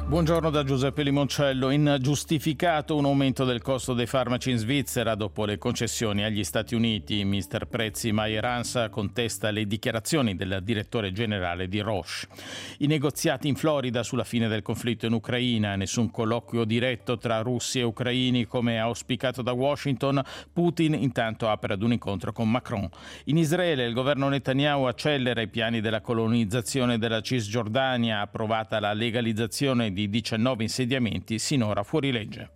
Buongiorno da Giuseppe Limoncello. Ingiustificato un aumento del costo dei farmaci in Svizzera dopo le concessioni agli Stati Uniti. Mister Prezzi Mayer-Hans contesta le dichiarazioni del direttore generale di Roche. I negoziati in Florida sulla fine del conflitto in Ucraina. Nessun colloquio diretto tra russi e ucraini come auspicato da Washington. Putin intanto apre ad un incontro con Macron. In Israele il governo Netanyahu accelera i piani della colonizzazione della Cisgiordania. Approvata la legalizzazione di 19 insediamenti sinora fuori legge.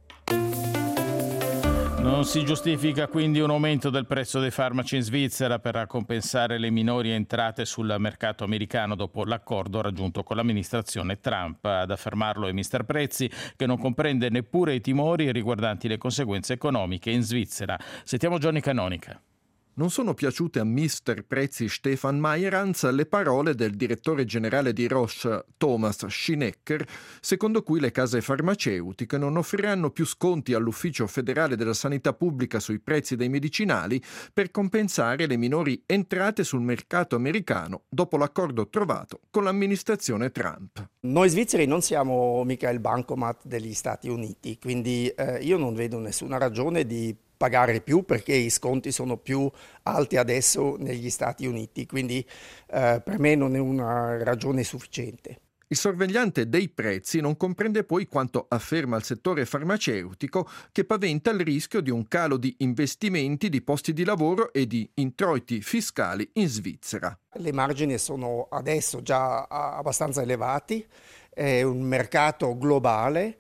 Non si giustifica quindi un aumento del prezzo dei farmaci in Svizzera per compensare le minori entrate sul mercato americano dopo l'accordo raggiunto con l'amministrazione Trump. Ad affermarlo è Mister Prezzi, che non comprende neppure i timori riguardanti le conseguenze economiche in Svizzera. Sentiamo Gianni Canonica. Non sono piaciute a Mister Prezzi Stefan Mayer-Hans le parole del direttore generale di Roche, Thomas Schinecker, secondo cui le case farmaceutiche non offriranno più sconti all'Ufficio federale della sanità pubblica sui prezzi dei medicinali per compensare le minori entrate sul mercato americano dopo l'accordo trovato con l'amministrazione Trump. Noi svizzeri non siamo mica il bancomat degli Stati Uniti, quindi io non vedo nessuna ragione di pagare più perché i sconti sono più alti adesso negli Stati Uniti, quindi per me non è una ragione sufficiente. Il sorvegliante dei prezzi non comprende poi quanto afferma il settore farmaceutico, che paventa il rischio di un calo di investimenti, di posti di lavoro e di introiti fiscali in Svizzera. Le margini sono adesso già abbastanza elevati, è un mercato globale.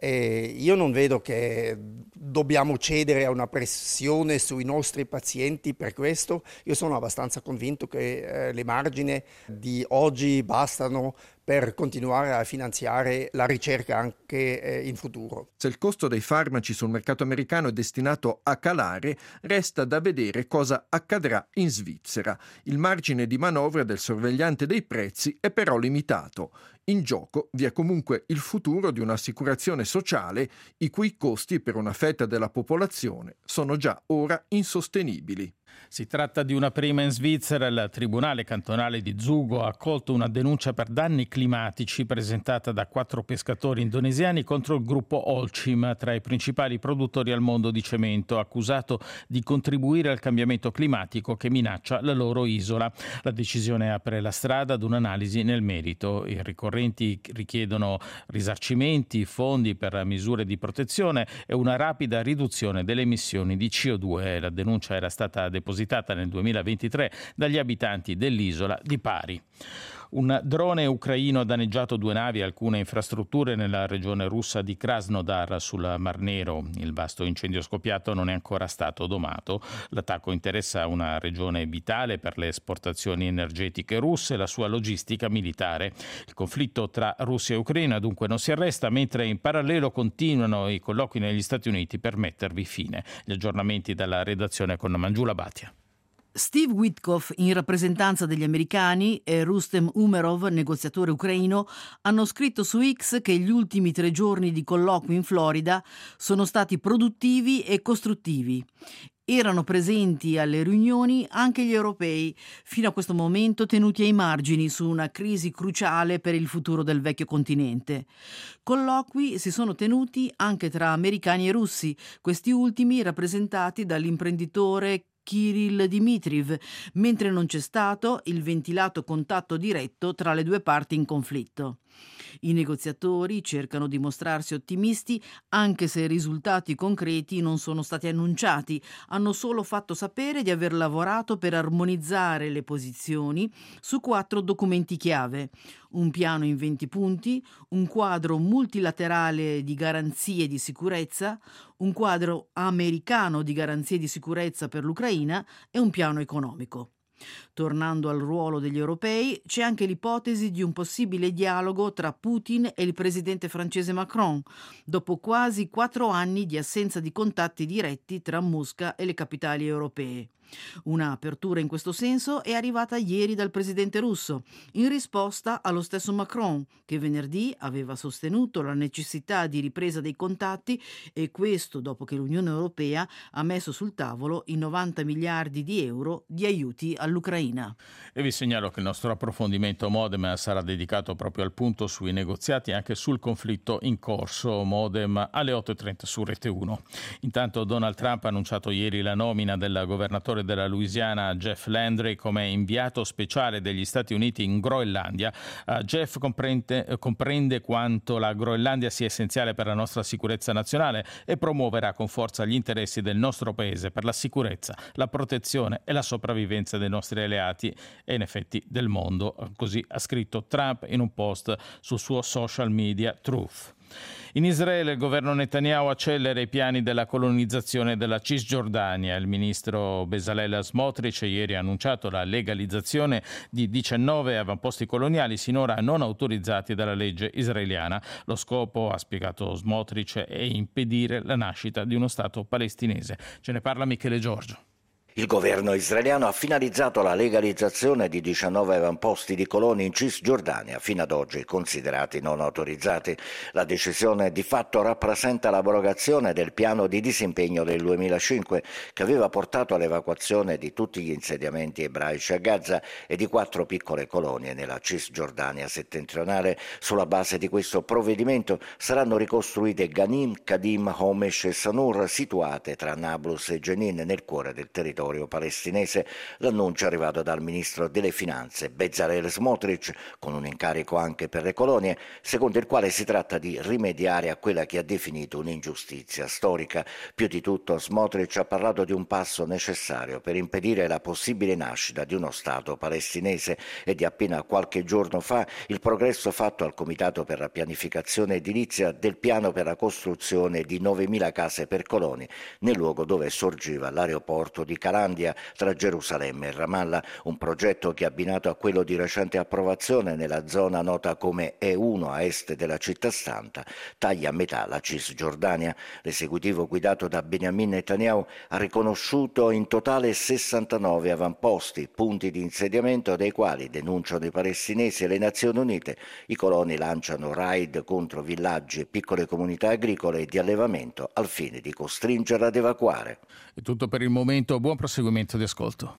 Io non vedo che dobbiamo cedere a una pressione sui nostri pazienti per questo. Io sono abbastanza convinto che le margini di oggi bastano per continuare a finanziare la ricerca anche in futuro. Se il costo dei farmaci sul mercato americano è destinato a calare, resta da vedere cosa accadrà in Svizzera. Il margine di manovra del sorvegliante dei prezzi è però limitato. In gioco vi è comunque il futuro di un'assicurazione sociale i cui costi per una fetta della popolazione sono già ora insostenibili. Si tratta di una prima in Svizzera. Il Tribunale cantonale di Zugo ha accolto una denuncia per danni climatici presentata da 4 pescatori indonesiani contro il gruppo Holcim, tra i principali produttori al mondo di cemento, accusato di contribuire al cambiamento climatico che minaccia la loro isola. La decisione apre la strada ad un'analisi nel merito. I ricorrenti richiedono risarcimenti, fondi per misure di protezione e una rapida riduzione delle emissioni di CO2. La denuncia era stata depositata nel 2023 dagli abitanti dell'isola di Pari. Un drone ucraino ha danneggiato 2 navi e alcune infrastrutture nella regione russa di Krasnodar sul Mar Nero. Il vasto incendio scoppiato non è ancora stato domato. L'attacco interessa una regione vitale per le esportazioni energetiche russe e la sua logistica militare. Il conflitto tra Russia e Ucraina dunque non si arresta, mentre in parallelo continuano i colloqui negli Stati Uniti per mettervi fine. Gli aggiornamenti dalla redazione con Mangiula Bhatia. Steve Witkoff, in rappresentanza degli americani, e Rustem Umerov, negoziatore ucraino, hanno scritto su X che gli ultimi 3 giorni di colloqui in Florida sono stati produttivi e costruttivi. Erano presenti alle riunioni anche gli europei, fino a questo momento tenuti ai margini su una crisi cruciale per il futuro del vecchio continente. Colloqui si sono tenuti anche tra americani e russi, questi ultimi rappresentati dall'imprenditore Kirill Dmitriev, mentre non c'è stato il ventilato contatto diretto tra le 2 parti in conflitto. I negoziatori cercano di mostrarsi ottimisti anche se i risultati concreti non sono stati annunciati, hanno solo fatto sapere di aver lavorato per armonizzare le posizioni su 4 documenti chiave: un piano in 20 punti, un quadro multilaterale di garanzie di sicurezza, un quadro americano di garanzie di sicurezza per l'Ucraina e un piano economico. Tornando al ruolo degli europei, c'è anche l'ipotesi di un possibile dialogo tra Putin e il presidente francese Macron, dopo quasi 4 anni di assenza di contatti diretti tra Mosca e le capitali europee. Una apertura in questo senso è arrivata ieri dal presidente russo, in risposta allo stesso Macron, che venerdì aveva sostenuto la necessità di ripresa dei contatti, e questo dopo che l'Unione Europea ha messo sul tavolo i 90 miliardi di euro di aiuti all'Ucraina. E vi segnalo che il nostro approfondimento Modem sarà dedicato proprio al punto sui negoziati e anche sul conflitto in corso. Modem alle 8.30 su Rete 1. Intanto Donald Trump ha annunciato ieri la nomina del governatore della Louisiana Jeff Landry come inviato speciale degli Stati Uniti in Groenlandia. Jeff comprende quanto la Groenlandia sia essenziale per la nostra sicurezza nazionale e promuoverà con forza gli interessi del nostro paese per la sicurezza, la protezione e la sopravvivenza dei nostri alleati e in effetti del mondo. Così ha scritto Trump in un post sul suo social media Truth. In Israele il governo Netanyahu accelera i piani della colonizzazione della Cisgiordania. Il ministro Bezalel Smotrich ieri ha annunciato la legalizzazione di 19 avamposti coloniali sinora non autorizzati dalla legge israeliana. Lo scopo, ha spiegato Smotrich, è impedire la nascita di uno Stato palestinese. Ce ne parla Michele Giorgio. Il governo israeliano ha finalizzato la legalizzazione di 19 avamposti di coloni in Cisgiordania, fino ad oggi considerati non autorizzati. La decisione di fatto rappresenta l'abrogazione del piano di disimpegno del 2005, che aveva portato all'evacuazione di tutti gli insediamenti ebraici a Gaza e di 4 piccole colonie nella Cisgiordania settentrionale. Sulla base di questo provvedimento saranno ricostruite Ghanim, Kadim, Homesh e Sanur, situate tra Nablus e Jenin, nel cuore del territorio palestinese. L'annuncio è arrivato dal ministro delle finanze Bezalel Smotrich, con un incarico anche per le colonie, secondo il quale si tratta di rimediare a quella che ha definito un'ingiustizia storica. Più di tutto Smotrich ha parlato di un passo necessario per impedire la possibile nascita di uno Stato palestinese e di appena qualche giorno fa il progresso fatto al Comitato per la pianificazione edilizia del piano per la costruzione di 9.000 case per coloni nel luogo dove sorgeva l'aeroporto di Calandia tra Gerusalemme e Ramallah, un progetto che, abbinato a quello di recente approvazione nella zona nota come E1 a est della città santa, taglia a metà la Cisgiordania. L'esecutivo guidato da Benjamin Netanyahu ha riconosciuto in totale 69 avamposti, punti di insediamento dei quali, denunciano i palestinesi e le Nazioni Unite, i coloni lanciano raid contro villaggi e piccole comunità agricole e di allevamento al fine di costringerla ad evacuare. È tutto per il momento, buon proseguimento di ascolto.